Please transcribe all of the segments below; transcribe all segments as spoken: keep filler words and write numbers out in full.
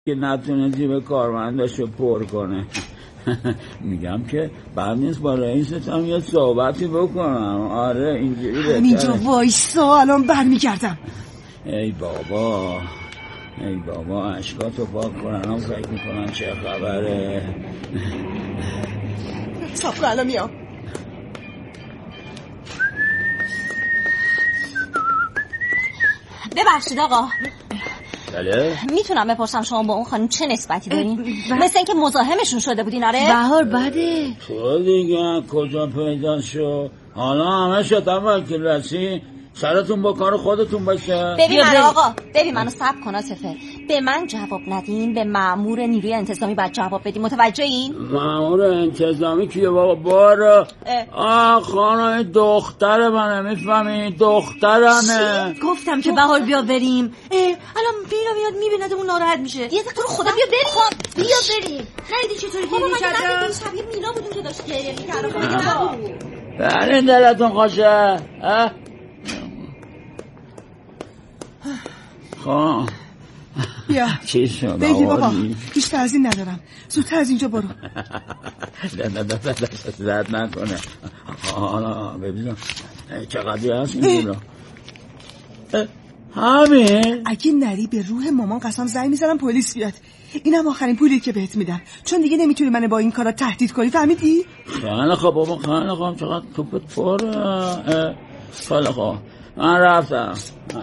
که نتونه جیب کارمنداشو پر کنه. میگم که بعد نیست با رئیستم یه صحبتی بکنم. آره اینجوری بهتره. همینجا وایسا الان برمیگردم. ای بابا ای بابا اشکاتو پاک کنن هم فکر میکنن چه خبره. صاف کن الان میام. ببخشید آقا. بله؟ میتونم بپرسم شما با اون خانم چه نسبتی دارین؟ مثل اینکه مزاحمشون شده بودین. آره بهار بده تو دیگه کجا پیدا شو؟ حالا همه شدن وکیل رسی سرتون با کار خودتون باشه. ببین من آقا ببین منو صبر کن آصفه. به من جواب ندین به مأمور نیروی انتظامی باید جواب بدین. متوجه این؟ مأمور انتظامی کیه بابا؟ بارا آه خانم دختر منه میفهمی؟ دخترمه. گفتم که بهار بیا بریم. الان بینا میاد میبیند اون ناراحت میشه. یه دقیقه خدا بیا بریم. بیا بریم. خیلی چطوری گریه کردم؟ بابا من شبیه مینا بودیم که داشت گریه می‌کرد. بله دلتون خوشه. خب بیا چی شد؟ بگیر بابا بیشتر از این ندارم. زودتر از اینجا برو. نه نه نه زد نکنه. حالا ببینم چقدر هست این رو. همین اگه نری به روح مامان قسم زنگ میزنم پلیس بیاد. اینم آخرین پولی که بهت میدم چون دیگه نمیتونی منو با این کارا تهدید کنی. فهمیدی؟ خیلی خوب بابا خیلی خوب. چقدر توپت پره. خیلی خوب من رفتم.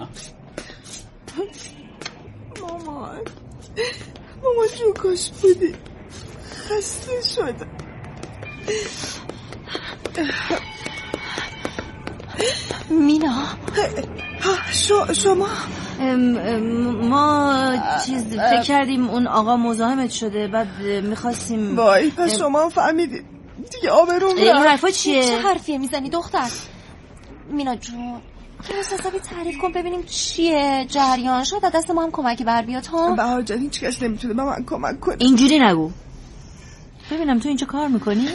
مامان مامان جو کاش بودی. خسته شدم. مینا شو شما ام ام ما چیز فکر کردیم اون آقا مزاحمت شده بعد میخواستیم. وای پس شما فهمیدید دیگه آبروم این حرفا چیه؟ چه حرفیه میزنی دختر؟ مینا جون درست حسابی تعریف کن ببینیم چیه جریان. شد دست ما هم کمکی بر بیاد ها. بهار جان هیچ کس نمیتونه به من کمک کنه. اینجوری نگو. ببینم تو اینجا کار میکنی؟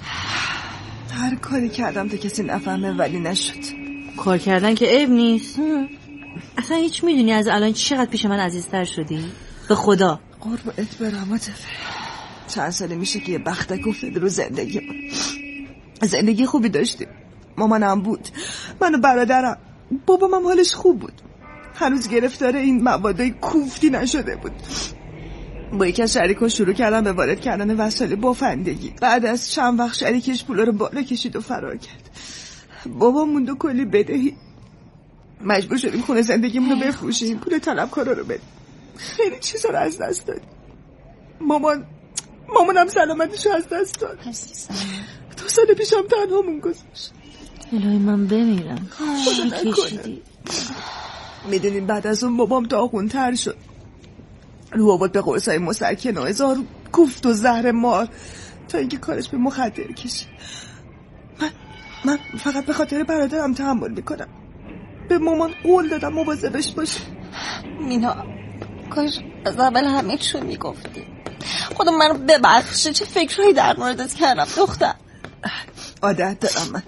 هر کاری کردم تا کسی نفهمه ولی نشد. کار کردن که عیب نیست. اصلا هیچ میدونی از الان چقدر پیش من عزیزتر شدی؟ به خدا قربونت برم عاطفه. چند ساله میشه که یه بختک افتاده رو زندگی من. زندگی خوبی داشتیم. مامانم بود من و برادرم. بابام هم حالش خوب بود. هنوز گرفتار این موادای کوفتی نشده بود. با یکی از شریکا شروع کردم به وارد کردن وسایل بافندگی. بعد از چند وقت شریکش پولا رو بالا کشید و فرار کرد. بابا موند و کلی بدهی. مجبور شدیم خونه زندگیمون رو بفروشیم پول طلبکارا رو بدیم. خیلی چیزا رو از دست دادیم. مامان مامانم سلامتیشو از دست داد. دو سال پیشم تنهامون گذاشت. الهی من بمیرم. خدا نکنه. میدونیم بعد از اون بابام داغونتر شد. رو آورد به قرصای مسکن و هزار کوفت و زهر مار تا اینکه کارش به مخدر کشید. من من فقط به خاطر برادرم تحمل میکنم. به مامان قول دادم مواظبش باشه. مینا کاش از اول همه چون میگفتی. خدا منو ببخشه چه فکرهایی در موردت کردم دختر. عادت دارم من.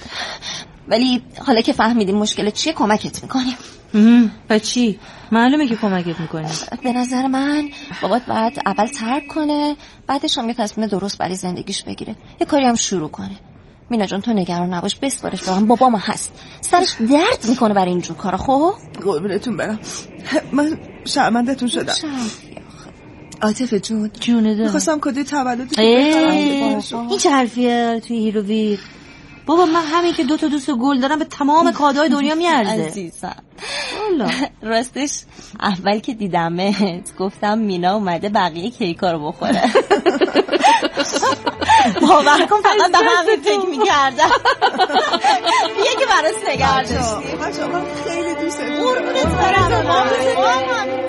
ولی حالا که فهمیدیم مشکل چیه کمکت میکنیم. و چی؟ معلومه که کمکت میکنیم. به نظر من بابات باید اول ترک کنه بعدش هم یه تصمیم درست برای زندگیش بگیره. یه کاری هم شروع کنه. مینا جان تو نگران نباش بسپارش به من. بابا ما هست سرش درد میکنه برای اینجور کارا. خب قربونتون برم. من شرمندتون شدم. عاطفه جون جونه ده میخواستم کادوی تولدت بخرم. این چه حرفیه توی هیروویر؟ بابا من همین که دو تا دوست گل دارم به تمام کادوهای دنیا میارزه. عزیزم راستش اول که دیدمت گفتم مینا اومده بقیه کیکا رو بخوره. باور کن فقط به همین فکر میکردم. بیا که براس نگرد داشتیم. بچه من خیلی دوست دارم. قربونت برم.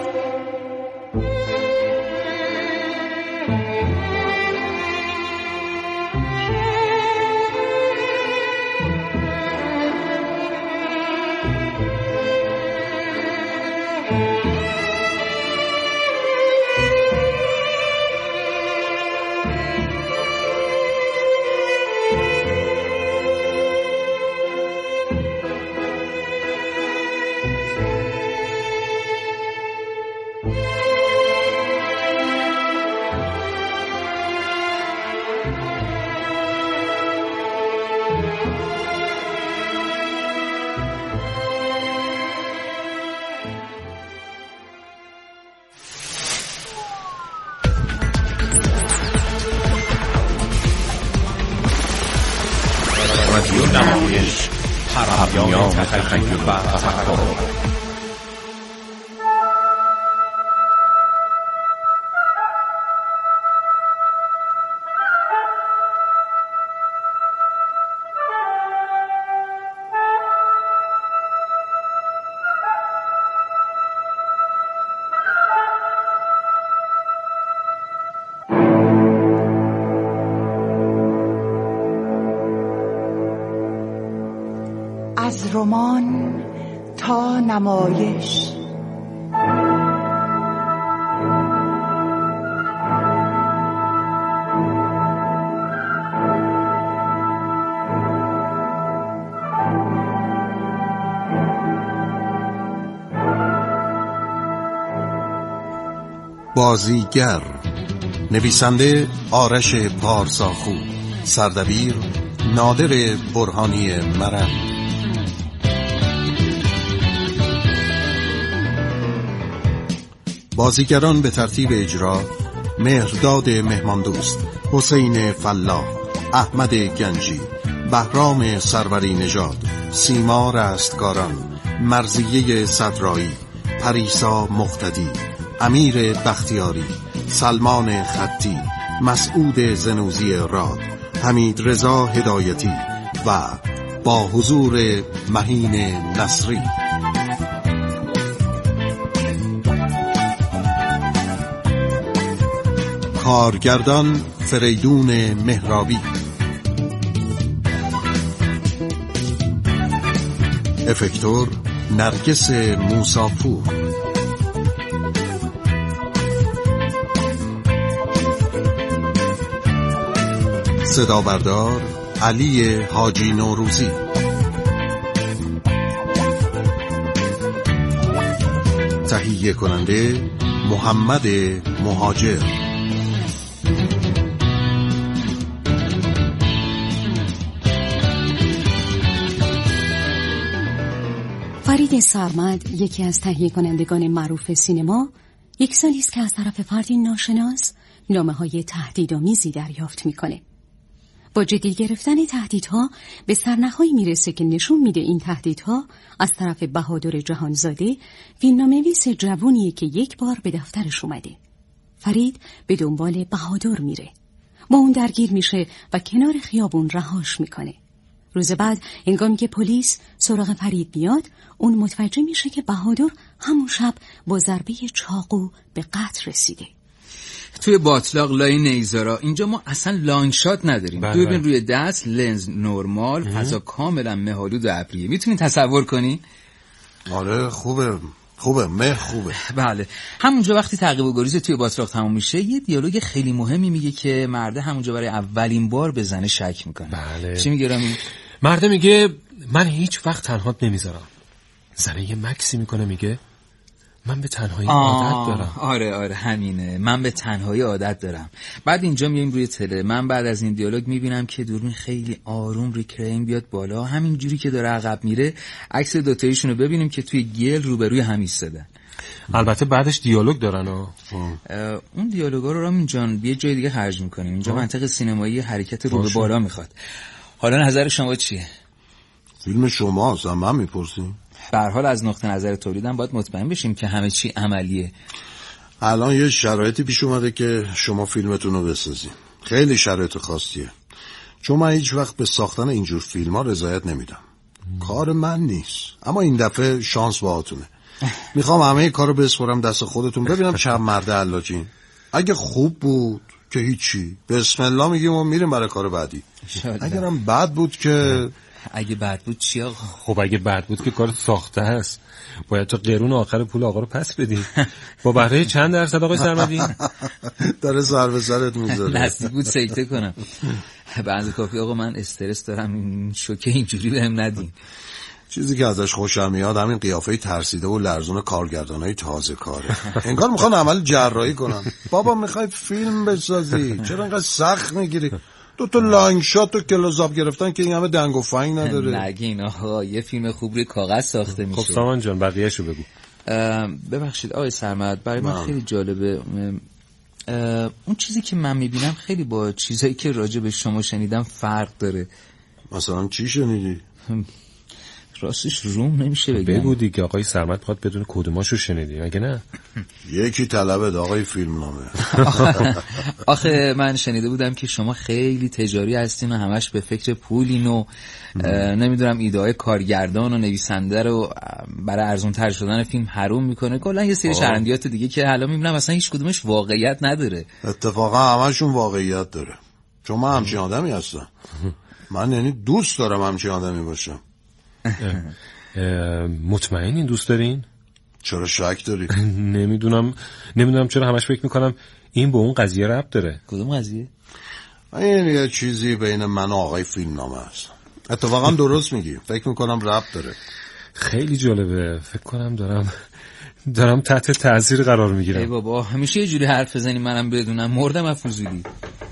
رادیو نمایش، پیام تخیل و تفکر. از رمان تا نمایش. بازیگر، نویسنده آرش پارساخو، سردبیر نادر برهانی مرند. بازیگران به ترتیب اجرا: مهرداد مهماندوست، حسین فلاح، احمد گنجی، بهرام سروری نژاد، سیما رستگاران، مرضیه صدرایی، پریسا مقتدی، امیر بختیاری، سلمان خطی، مسعود زنوزی راد، حمید رضا هدایتی و با حضور مهین نصری. کارگردان فریدون مهرابی، افکتور نرگس موساپور، صدا بردار علی حاجی نوروزی، تهیه کننده محمد مهاجر. فرید سرمد، یکی از تهیه کنندگان معروف سینما، یک سالی است که از طرف فردی ناشناس نامه‌های تهدیدآمیزی دریافت می‌کنه. با جدی گرفتن تهدیدها به سرنخهایی میرسه که نشون میده این تهدیدها از طرف بهادر جهانزاده، فیلمنامه‌نویس جوونیه که یک بار به دفترش اومده. فرید به دنبال بهادر میره، با اون درگیر میشه و کنار خیابون رهاش میکنه. روز بعد هنگامی که پلیس سراغ فرید بیاد، اون متوجه میشه که بهادر همون شب با ضربه چاقو به قتل رسیده. توی باطلاق لای نیزارا اینجا ما اصلا لانگ شات نداریم. دوربین روی دست، لنز نورمال، فضا کاملا مه‌آلود و ابریه. میتونی تصور کنی؟ آره خوبه خوبه مه خوبه. بله. همونجا وقتی تعقیب و گریز توی باطلاق تموم میشه، یه دیالوگ خیلی مهمی میگه که مرده همونجا برای اولین بار به زنه شک میکنه. بله. چی میگه رامی؟ مرده میگه من هیچ وقت تنهات نمیذارم. زنه یه مکسی میکنه، میگه من به تنهایی عادت دارم. آره آره همینه، من به تنهایی عادت دارم. بعد اینجا میایم روی تله. من بعد از این دیالوگ میبینم که دوربین خیلی آروم ریکرین بیاد بالا، همین جوری که داره عقب میره عکس دوتایشون رو ببینیم که توی گل روبروی هم ایستادن. البته بعدش دیالوگ دارن ها. اون دیالوگا رو رامین جان یه جای دیگه خرج میکنیم. اینجا منطق سینمایی حرکت رو به بالا میخواد. حالا نظر شما چیه؟ فیلم شماست، هم من میپرسیم. به هر حال از نقطه نظر تولیدم باید مطمئن بشیم که همه چی عملیه. الان یه شرایطی پیش اومده که شما فیلمتون رو بسازین. خیلی شرایط خاصیه، چون من هیچ وقت به ساختن اینجور فیلم ها رضایت نمیدم. کار من نیست، اما این دفعه شانس باهاتونه. میخوام همه کارو بسپرم دست خودتون، ببینم چند مرده علاجین. اگه خوب بود که هیچی، بسم الله میگیم و میریم برای کار بعدی. اگرم بد بود که اگه بد بود چی آقا؟ خب اگه بد بود که کار ساخته هست، باید تا قرون آخر پول آقا رو پس بدی. با بهره چند درصد آقای سرمدی؟ داره سر به سرت میذاره. نزدیک بود سکته کنم. بنز کافی آقا، من استرس دارم، این شوکه اینجوری بهم ندین. چیزی که ازش خوشم میاد همین قیافه ترسیده و لرزون کارگردانای تازه کاره. انگار میخوان عمل جراحی کنن. بابا میخوای فیلم بسازی، چرا انقدر سخت میگیری؟ دو تا لانگ شات و کلوزآپ گرفتن که این همه دنگ و فنگ نداره. نگین آقا، یه فیلم خوب روی کاغذ ساخته میشه. خب سامان جان بقیه‌شو بگو. ببخشید آقای سرمد، برای من خیلی جالبه. اون چیزی که من میبینم خیلی با چیزایی که راجع به شما شنیدم فرق داره. مثلا چی شنیدی؟ راستش روم نمیشه بگم. بگو دیگه، آقای سرمد میخواد بدون کدوماشو شنیدی مگه نه؟ یکی طلبه آقای فیلم نامه. آخه من شنیده بودم که شما خیلی تجاری هستین و همش به فکر پولین و نمیدونم ایده های کارگردان و نویسنده رو برای ارزون تر شدن فیلم حروم میکنه. کلا یه سری شرندیات دیگه که حالا میبینم اصلا هیچ کدومش واقعیت نداره. اتفاقا همشون واقعیت داره، چون من همچین آدمی هستم. من یعنی دوست دارم همچین آدمی باشم. مطمئنین دوست دارین؟ چرا شک داری؟ نمیدونم نمیدونم چرا همش فکر میکنم این به اون قضیه ربط داره. کدوم قضیه؟ این یه چیزی بین من و آقای فیلم نامه هست. اتفاقا درست میگی، فکر میکنم ربط داره. خیلی جالبه، فکر کنم دارم دارم تحت تاثیر قرار میگیرم. ای بابا همیشه یه جوری حرف بزنی منم بدونم، مردم از فضولی.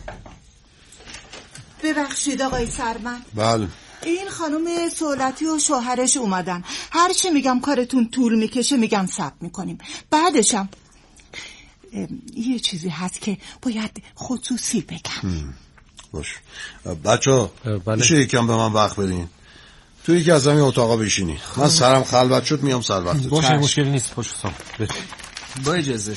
ببخشید آقای سرمد. بله. این خانم سولتی و شوهرش اومدن. هر چی میگم کارتون طول میکشه میگم ثبت میکنیم. بعدشم یه چیزی هست که باید خصوصی بگم. باش بچه بله. میشه یکم به من وقت بدین؟ توی یکی از همین اتاقا بشینی. من سرم خلوت شد میام سر وقت. باشه مشکلی نیست. باشه سام با اجازه.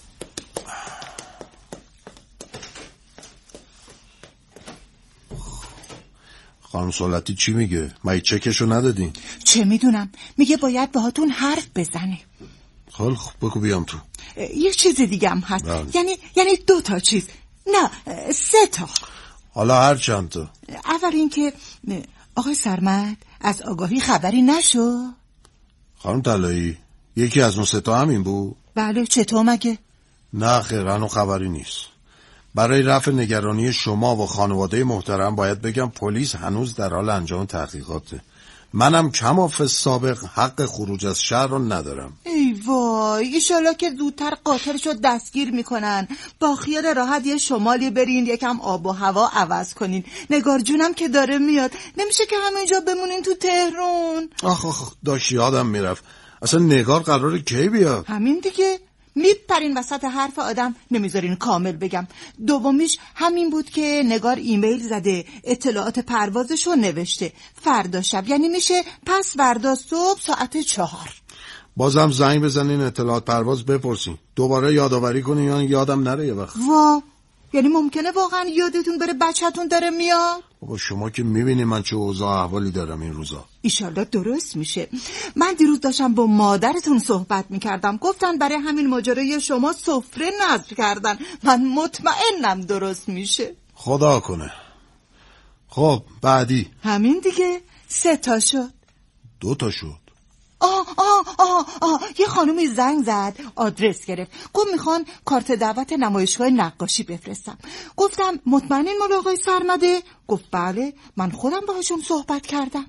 خانم سولتی چی میگه؟ مگه چکشو ندادین؟ چه میدونم، میگه باید باهاتون حرف بزنه. خیلی خب بگو بیام تو. یه چیز دیگه هم هست. بله. یعنی یعنی دو تا چیز، نه سه تا. حالا هر چند تا. اول اینکه آقای سرمد از آگاهی خبری نشو. خانم طلایی یکی از اون سه تا همین بود؟ بله. چطور مگه؟ نه خیر هنوز خبری نیست. برای رفع نگرانی شما و خانواده محترم باید بگم پلیس هنوز در حال انجام تحقیقاته. منم کماف سابق حق خروج از شهر رو ندارم. ای وای، ایشالا که زودتر قاتلشو دستگیر میکنن. با خیال راحت یه شمالی برین یکم آب و هوا عوض کنین. نگار جونم که داره میاد، نمیشه که همینجا بمونین تو تهران. آخ آخ داشت یادم میرفت، اصلا نگار قراره کی بیاد؟ همین دیگه، میپرین وسط حرف آدم نمیذارین کامل بگم. دومیش همین بود که نگار ایمیل زده اطلاعات پروازشو نوشته فردا شب، یعنی میشه پس فردا صبح ساعت چهار. بازم زنگ بزنین اطلاعات پرواز بپرسین، دوباره یادآوری کنین یا یادم نره یه وقت. وا، یعنی ممکنه واقعا یادتون بره بچه‌تون داره میاد؟ بابا شما که میبینی من چه اوضاع احوالی دارم این روزا. ایشالله درست میشه. من دیروز داشتم با مادرتون صحبت میکردم، گفتن برای همین ماجرای شما سفره نذر کردن. من مطمئنم درست میشه. خدا کنه. خب بعدی؟ همین دیگه، سه تا شد. دو تا شد. آه آه آه آه یه خانومی زنگ زد، آدرس گرفت، گفت میخوان کارت دعوت نمایشگاه نقاشی بفرستم. گفتم مطمئنین مال آقای سرمده؟ گفت بله، من خودم باهاشون صحبت کردم.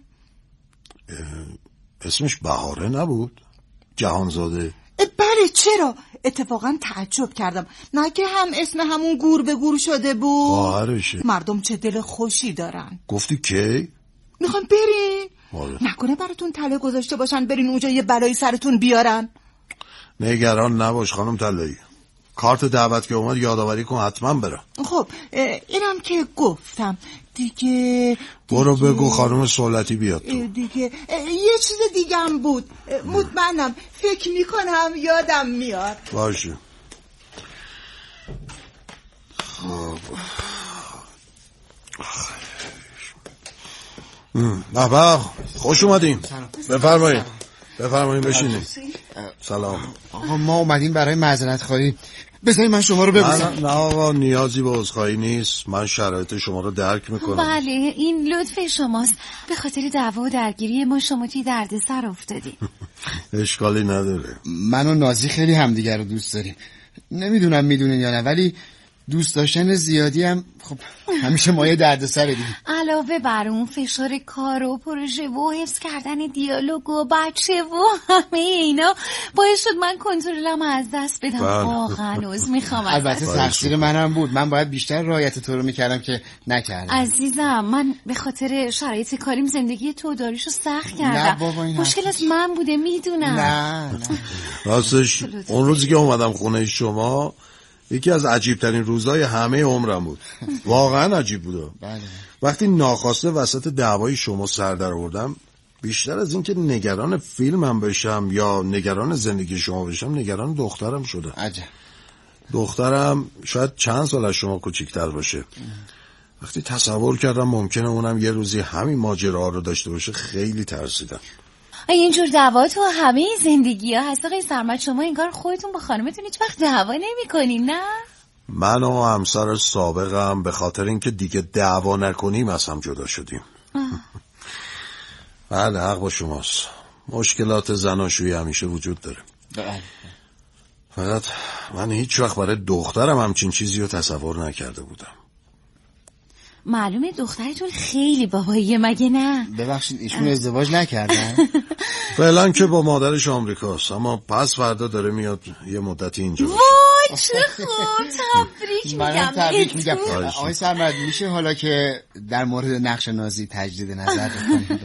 اسمش بهاره نبود؟ جهانزاده؟ بله. چرا؟ اتفاقا تعجب کردم، نگه هم اسم همون گور به گور شده بود. خواهرشه. مردم چه دل خوشی دارن. گفتی کی؟ میخوان برین؟ آره. نکنه براتون تله گذاشته باشن برین اونجا یه بلایی سرتون بیارن. نگران نباش خانم طلایی، کارت دعوت که اومد یادآوری کن حتما برم. خب اینم که گفتم دیگه, دیگه... برو بگو خانم سولتی بیاد تو. دیگه یه چیز دیگه هم بود، مطمئنم فکر میکنم یادم میاد. باشه. خب بابا خوش اومدین. بفرمایید بفرمایید بشینید. سلام. آقا ما اومدیم برای معذرت خواهی. بذارید من شما رو ببوسم. نه آقا نیازی به عذرخواهی نیست، من شرایط شما رو درک میکنم. بله این لطف شماست، به خاطر دعوا و درگیری ما شما توی دردسر افتادی. اشکالی نداره. من و نازی خیلی همدیگر رو دوست داریم، نمیدونم میدونین یا نه، ولی دوست داشتن زیادی هم خب همیشه مایه دردسره دیگه. علاوه بر اون فشار کار و پروژه و حفظ کردن دیالوگ و بچه و همه اینا باعث شد من کنترلم از دست بدم. واقعا عذر میخوام. البته تقصیر منم بود، من باید بیشتر رعایت تو رو میکردم که نکردم. عزیزم من به خاطر شرایط کاریم زندگی تو داریشو سخت کردم. مشکل از من بوده میدونم. نه نه راستش اون روزی که اومدم خونه شما یکی از عجیبترین روزهای همه عمرم بود. واقعا عجیب بود. بله. وقتی ناخواسته وسط دعوای شما سر در آوردم، بیشتر از این که نگران فیلمم بشم یا نگران زندگی شما بشم، نگران دخترم شده. عجب. دخترم شاید چند سال از شما کوچیک‌تر باشه. وقتی تصور کردم ممکنه اونم یه روزی همین ماجرا رو داشته باشه، خیلی ترسیدم. اینجور دعوا تو همه زندگی ها هست آقای سرمد. شما انگار خودتون با خانمتون هیچ وقت دعوا نمی کنین، نه؟ من و همسر سابقم به خاطر اینکه دیگه دعوا نکنیم از هم جدا شدیم. بله، حق با شماست. مشکلات زناشویی همیشه وجود داره. بله. فقط من هیچ وقت برای دخترم همچین چیزی رو تصور نکرده بودم. معلومه دخترتون خیلی باباییه، مگه نه؟ ببخشید ایشون ازدواج نکردن؟ فعلا که با مادرش آمریکاست، اما پس فردا داره میاد یه مدتی اینجا باشه. وای چه خوب، تبریک میگم. من تبریک میگم. آقای سرمد میشه حالا که در مورد نقش نازی تجدید نظر بکنید؟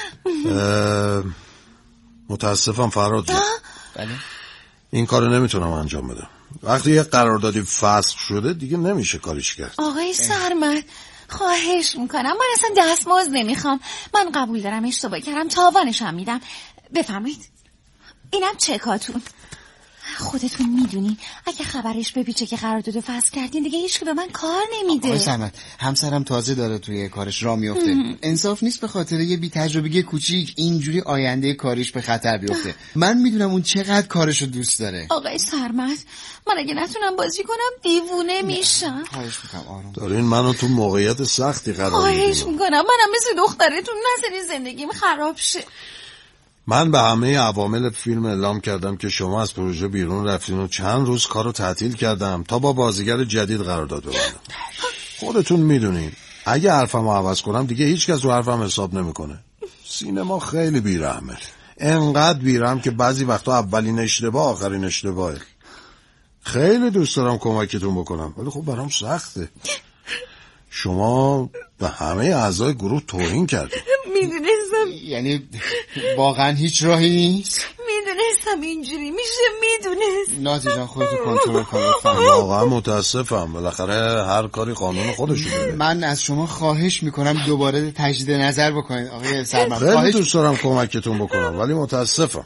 متاسفم فراد جان. بله. این کارو نمیتونم انجام بدم. وقتی یه قراردادی فسخ شده دیگه نمیشه کاریش کرد. آقای سرمد خواهش میکنم، من اصلا دستمزد نمیخوام. من قبول دارم اشتباه کردم، تاوانش هم میدم. بفرمایید اینم چکاتون. خودتون میدونی اگه خبرش بپیچه که قراردادو فسخ کردین دیگه هیچ که به من کار نمیده. آقای سرمد همسرم تازه داره توی کارش راه میفته. انصاف نیست به خاطر یه بی تجربگی کوچیک اینجوری آینده کاریش به خطر بیفته. من میدونم اون چقدر کارشو دوست داره. آقای سرمد من اگه نتونم بازی کنم دیوونه میشم. خواهش میکنم آروم. دارین منو تو موقعیت سختی قرار میدین. خواهش میکنم منم مثل دخترتون نذارین زندگیم خراب شه. من به همه عوامل فیلم اعلام کردم که شما از پروژه بیرون رفتین و چند روز کارو تعطیل کردم تا با بازیگر جدید قرارداد ببندم. خودتون میدونین اگه حرفمو عوض کنم دیگه هیچ کس رو حرفم حساب نمیکنه. سینما خیلی بیرحمه، انقدر بیرحم که بعضی وقتا اولین اشتباه آخرین اشتباهه. خیلی دوست دارم کمکتون بکنم ولی خب برام سخته. شما به همه اعضای گروه توهین کردید. میدونستم. یعنی واقعا هیچ راهی نیست؟ میدونستم اینجوری میشه، میدونست. نازی جان خودتو کنترل کن. واقعا متاسفم، بالاخره هر کاری قانون خودش داره. من از شما خواهش میکنم دوباره تجدید نظر بکنید آقای سرمد. خیلی خواهش... دوست دارم کمکتون بکنم ولی متاسفم.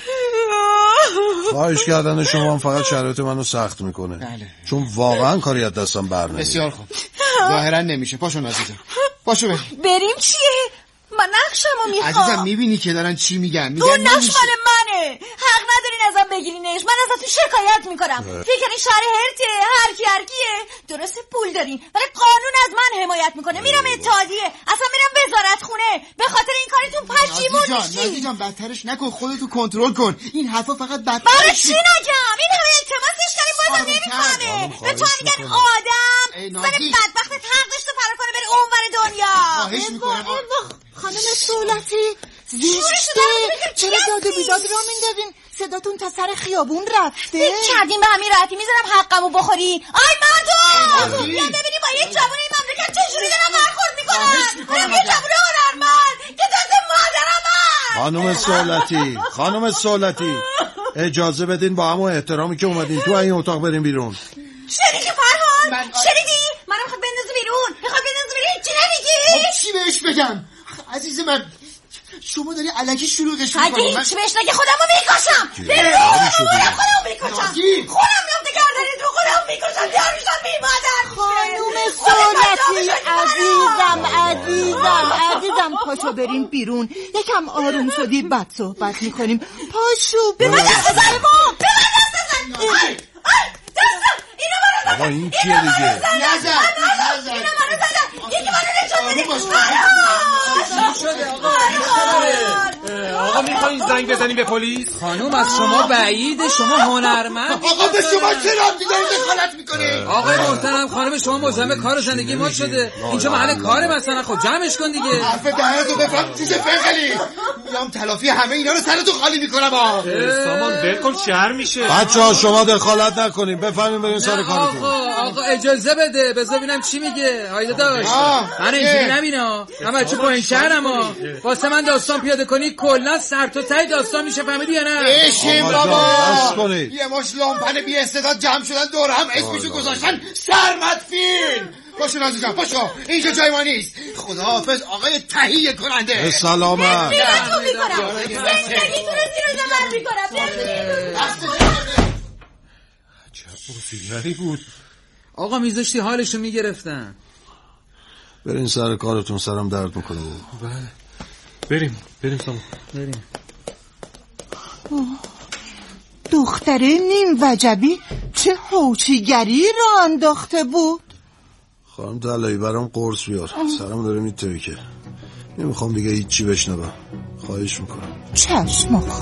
خواهش کردن شما هم فقط شرایط منو سخت میکنه. بله. چون واقعا کاری از دستم برنمیاد. بسیار خوب. ظاهرا نمیشه. پاشو نازی جان. پاشو بریم. بریم چیه؟ من نقشمو میخوام. عزیزم میبینی که دارن چی میگن؟ میگن اون نقش مال منه. حق ندارین ازم بگیرینش. من ازتون شکایت میکنم. فکر کنین شهر هرته، هر کی هر کیه. درسته پول دارین ولی قانون از من حمایت میکنه. میرم اتحادیه، اصلا میرم وزارت خونه. به خاطر این کارتون پشیمون میشی. نازی جان بدترش نکن، خودتو کنترل کن. این حرفا فقط بدتر. برای چی نگم؟ این همه التماسش کردیم بازم نمیفهمه. به تو میگن آدم زن بدبخت حق داشته فرار کنه بره اونور دنیا. خواهش میکنم خانم سولتی زشته، چرا داد و بیداد را میندازین؟ صداتون تا سر خیابون رفته. فکر کردیم به همین راحتی میذارم حقمو بخوری؟ آی مادو بیا ببینی با یه جوان این مملکت چجوری دارم برخورد میکنن. یه جوان هنرمند که دست مادرم هست. خانم سولتی خانم سولتی اجازه بدین با همون احترامی که اومدین تو این اتاق بریم بیرون. شنیدی فرهاد؟ من... شنیدی؟ منم میخواد بندازه بیرون. میخواد بندازه بیرون. چی نمیگی؟ خب چی بهش بگم؟ عزیز من شما داری الکی شلوغش میکنی. اگه هیچ بهش نگه خودمو میکشم. برون خودمو میکشم. خودم میفته گردنی تو خودم میکشم. داریشان میمادر. خانوم سولتی عزیزم عزیزم عزیزم پاشو بریم بیرون. یکم آروم شدی بعد صحبت میکنیم. پاشو به من دست بزن. به من دست بزن. اینو منو آقا این کیه دیگه؟ نزد نزد اینو منو زدن. یکی منو نشون بده. آقا میخواین زنگ بزنیم به پلیس؟ خانوم از شما بعید، شما هنرمند. آقا به شما چه ربطی داره دخالت میکنی؟ آقای محترم خانم شما مزاحم کار و زندگی ما شده. اینجا محل کاره مثلا. خب جمعش کن دیگه. حرف دهنتو بفهم چیز فرقلی. میام تلافی همه اینا رو سرتو خالی میکنم. سامان ول کن شهر میشه. بچه‌ها شما دخالت نکنین، بفهمین برین سر کارتون. آقا آقا اجازه بده بذار ببینم چی میگه. هایده داشت من اینجوری نبینا، من بچه پایین شهرم ها. واسه من داستان پیاده کنی کلا سر تا ته داستان میشه، فهمیدی یا نه؟ بشین بابا. یه مش لامپن بی استعداد جمع شدن دور هم اسمشو گذاشتن سرمد فیلم. باشون عزیزم باشو، اینجا جای ما نیست. خداحافظ آقای تهیه کننده. به سلامت. زندگیتون رو زیر زبر میکنم. چه بازیگری بود. آقا میذاشتی حالشو میگرفتن. برین سر کارتون، سرم درد میکنه. بله بریم بریم سلام بریم. دختره نیم وجبی چه هوچیگری را انداخته بود. خانم دلایی برام قرص بیار، سرم داره میترکه، نمیخوام دیگه هیچی بشنوم، خواهش میکنم. چشم آقا.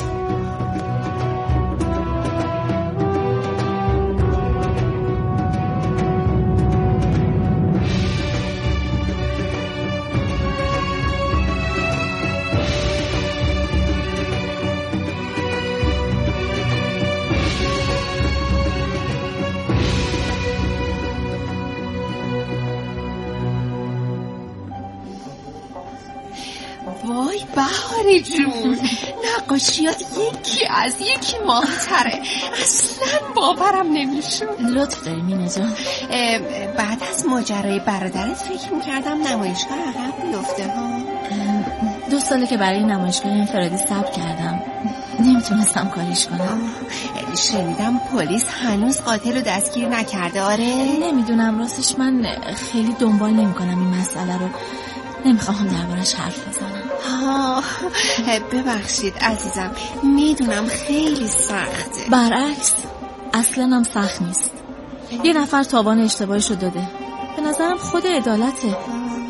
وای بهاری جون، نقاشیات یکی از یکی ماهتره، اصلا باورم نمیشون. لطف داری مینه جان. بعد از ماجرای برادرت فکر میکردم نمایشگاه عقب بیفته ها. دو ساله که برای نمایشگاه انفرادی ثبت کردم، نمیتونستم کاریش کنم. شنیدم پلیس هنوز قاتل رو دستگیر نکرده. آره نمیدونم راستش، من خیلی دنبال نمیکنم این مسئله رو، نمیخوام دربارش حرف بزنم. ها ببخشید عزیزم، میدونم خیلی سخته. برعکس اصلا هم سخت نیست. یه نفر تاوان اشتباهشو داده، به نظرم خود عدالته.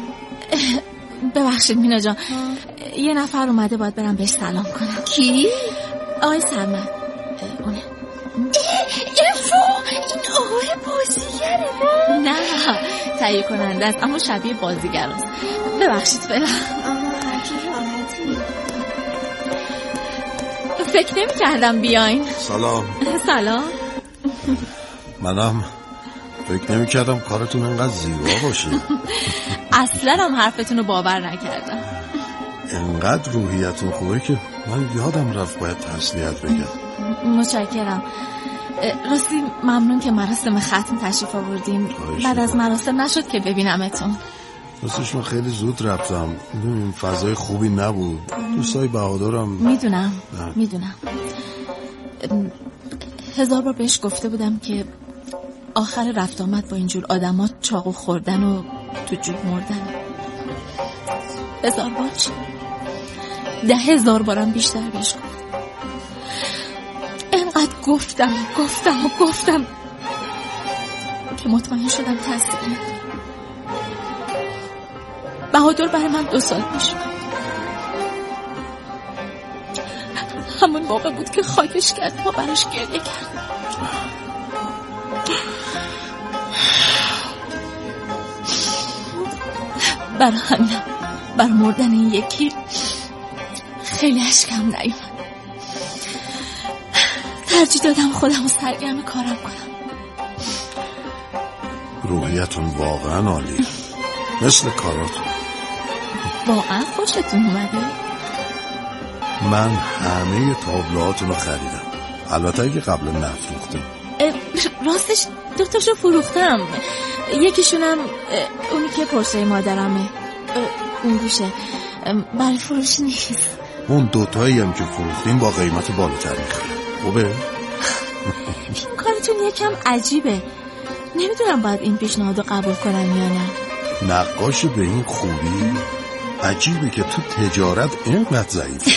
ببخشید مینا جان، یه نفر اومده، باید برم بهش سلام کنم. کی؟ آقای سرمد. اونه افو این آقای بازیگره نه؟ نه تهیه کننده است، اما شبیه بازیگر است. ببخشید فعلا. فکر نمی کردم بیاین. سلام. سلام. منم فکر نمی کردم کارتون انقدر زیبا باشه. اصلا هم حرفتون رو باور نکردم. انقدر روحیتون خوبه که من یادم رفت باید تسلیت بگم. متشکرم. راستی ممنون که مراسم ختم تشریف آوردیم. بعد از مراسم نشد که ببینمتون. راستش من خیلی زود رفتم، میدونیم فضای خوبی نبود. دوستای بهادرم. میدونم میدونم هزار بار بهش گفته بودم که آخر رفت آمد با اینجور آدما چاقو خوردن و تو جوب مردن. هزار بار چی؟ ده هزار بارم بیشتر بهش گفت. انقدر گفتم و گفتم و گفتم که مطمئن شدم تاثیر نداره. بهادر برای من دو سال پیش همون موقع بود که خاکش کرد ما براش گریه کرد. برای همینم بر مردن این یکی خیلی اشکم نیومد. ترجیح دادم خودم رو سرگرم کارم کنم. روحیتون واقعا عالیه، مثل کاراتون. واقعا خوشتون اومده؟ من همه تابلوهاتون رو خریدم، البته اگه قبلا نفروختم. راستش دوتاشو فروختم، یکیشونم اونی که پرسه مادرمه، اون گوشه برای فروش نیست. اون دوتایی هم که فروختیم با قیمت بالاتر میخرم. خوبه؟ کارتون یکم عجیبه، نمیدونم باید این پیشنهاد رو قبول کنم یا نه. نقاش به این خوبی؟ عجیبه که تو تجارت اینقدر ضعیفه.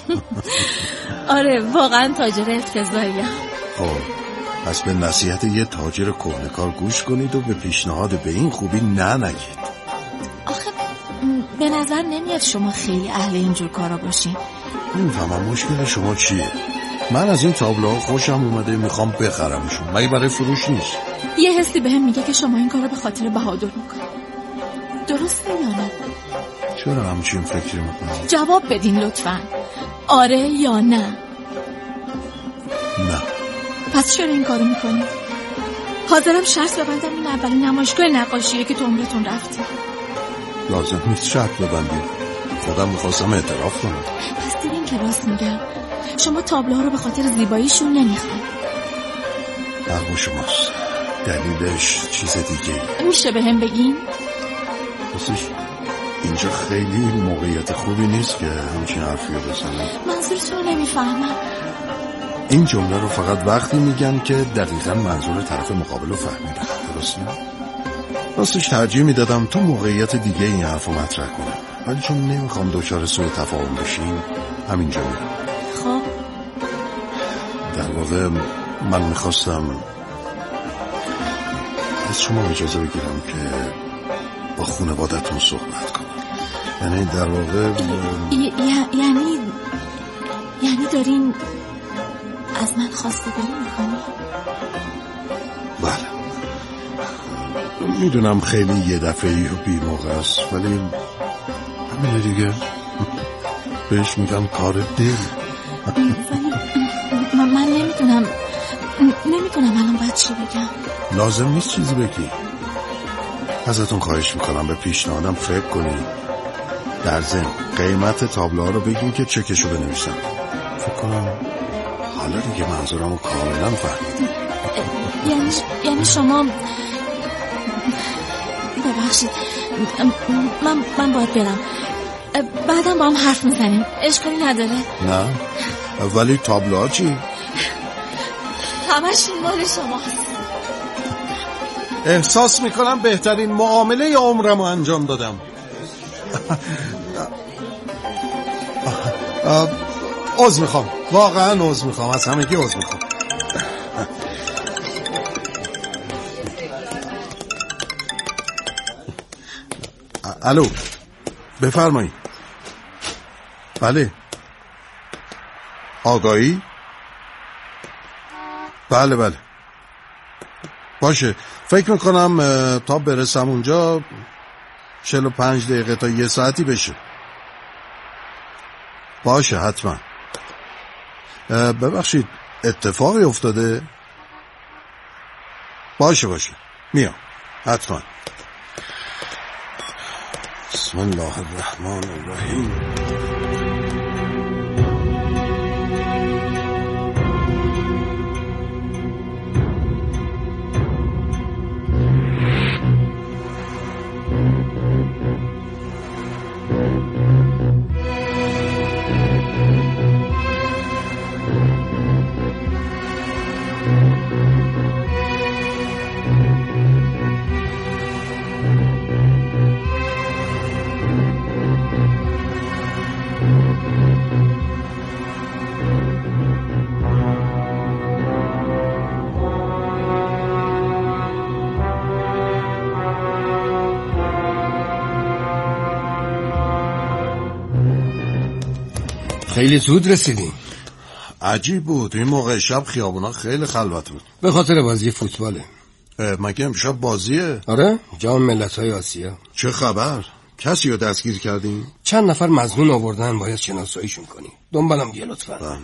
آره واقعا تاجر افتضاحیم. خب پس به نصیحت یه تاجر کهنه‌کار گوش کنید و به پیشنهاد به این خوبی نه نگید. آخه به نظر نمیاد شما خیلی اهل اینجور کارا باشین. نمیفهمم مشکل شما چیه؟ من از این تابلوها خوشم اومده، میخوام بخرمشون، مگه برای فروش نیست؟ یه حسی بهم میگه که شما این کارو به خاطر بهادر میکنید. درسته یا نه؟ چرا همچین فکری میکنید؟ جواب بدین لطفاً، آره یا نه؟ نه. پس چرا این کارو میکنید؟ حاضرم شرط ببندم این اولین نمایشگاه نقاشیه که تو عمرتون رفتی. لازم نیست شرط ببندیم، خودم میخواستم اعتراف کنم. پس دیدین که راست میگم، شما تابلوها رو به خاطر زیباییشون نمیخواید. حق شماست، دلیلش چیز دیگه. میشه به هم بگین؟ راستش اینجا خیلی موقعیت خوبی نیست که همچین حرفی رو بزنم. منظورتون رو نمیفهمم. این جمله رو فقط وقتی میگن که دقیقا منظور طرف مقابل رو فهمیدن. درسته؟ راستش ترجیح میدادم تو موقعیت دیگه این حرف رو مطرح کنم، ولی چون نمیخوام دوچار سوء تفاهم بشیم همینجا میرم. خب در واقع من میخواستم از شما اجازه بگیرم که با خانواده‌تون صحبت کنم. یعنی در واقع ی- یعنی یعنی دارین از من خواسته داری میکنی؟ بله میدونم خیلی یه دفعه‌ای و بی موقع است، ولی همینه دیگه. بهش میگم کار دل. من, من نمیدونم نمیدونم الان باید چی بگم. لازم نیست چیزی بگی. ازتون خواهش میکنم به پیشنهادم فکر کنی. در ضمن قیمت تابلوها رو بگین که چکشو بنویسم. فکر کنم حالا دیگه منظورم رو کاملا فهمیدی. یعنی یعنی شما ببخشید من من باید برم، بعدم با هم حرف میزنیم، اشکالی نداره؟ نه ولی تابلوها چی؟ همش مال شماست. احساس میکنم بهترین معامله عمرم رو انجام دادم. عذر میخوام، واقعا عذر میخوام، از همگی عذر میخوام. الو بفرمایید. بله آگاهی؟ بله بله باشه، فکر میکنم تا برسم اونجا چهل و پنج دقیقه تا یه ساعتی بشه. باشه حتما. ببخشید اتفاقی افتاده؟ باشه باشه میام حتما. بسم الله الرحمن الرحیم. خیلی زود رسیدیم. عجیب بود، این موقع شب خیابونا خیلی خلوت بود. به خاطر بازی فوتباله. مگه امشب بازیه؟ آره، جام ملت‌های آسیا. چه خبر؟ کسی رو دستگیر کردین؟ چند نفر مظنون آوردن، باید شناساییشون کنی. دنبالم بیا لطفا.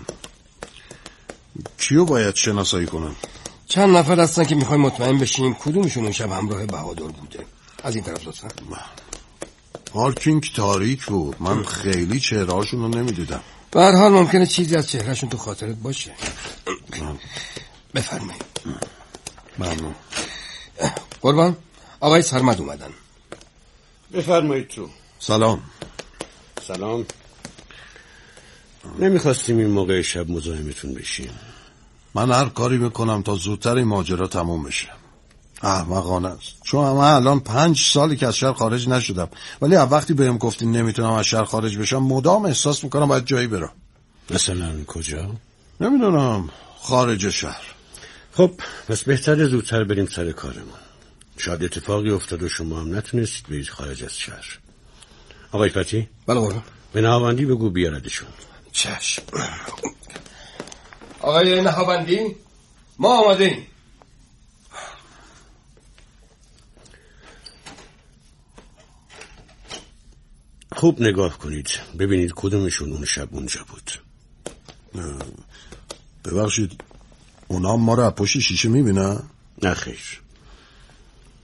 کیو باید شناسایی کنم؟ چند نفر هستن که میخوایم مطمئن بشیم کدومشون اون شب همراه بهادر بوده. از این طرف لطفا. پارکینگ تاریک بود، من خیلی چهرهاشون رو نمیدیدم. به هر حال ممکنه چیزی از چهرهشون تو خاطرت باشه. بفرمایید. ممنون. قربان آقای سرمد اومدن. بفرمایید تو. سلام. سلام. نمیخواستیم این موقع شب مزاحمتون بشیم. من هر کاری بکنم تا زودتر این ماجرا تموم بشه. احمقانه است، چون من الان پنج سالی که از شهر خارج نشدم، ولی از وقتی بهم گفتین نمیتونم از شهر خارج بشم مدام احساس میکنم باید جایی برم. مثلا کجا؟ نمیدونم، خارج شهر. خب پس بهتره زودتر بریم سر کارمون. شاید اتفاقی افتاد و شما هم نتونستید برید خارج از شهر. آقای فتی؟ بله قربان. به نهاوندی بگو بیاردشون. چشم. آقای نهاوندی ما آماده ایم. خوب نگاه کنید ببینید کدومشون اون شب اونجا بود. ببخشید اونا ما رو از پشت شیشه میبینن؟ نه خیر.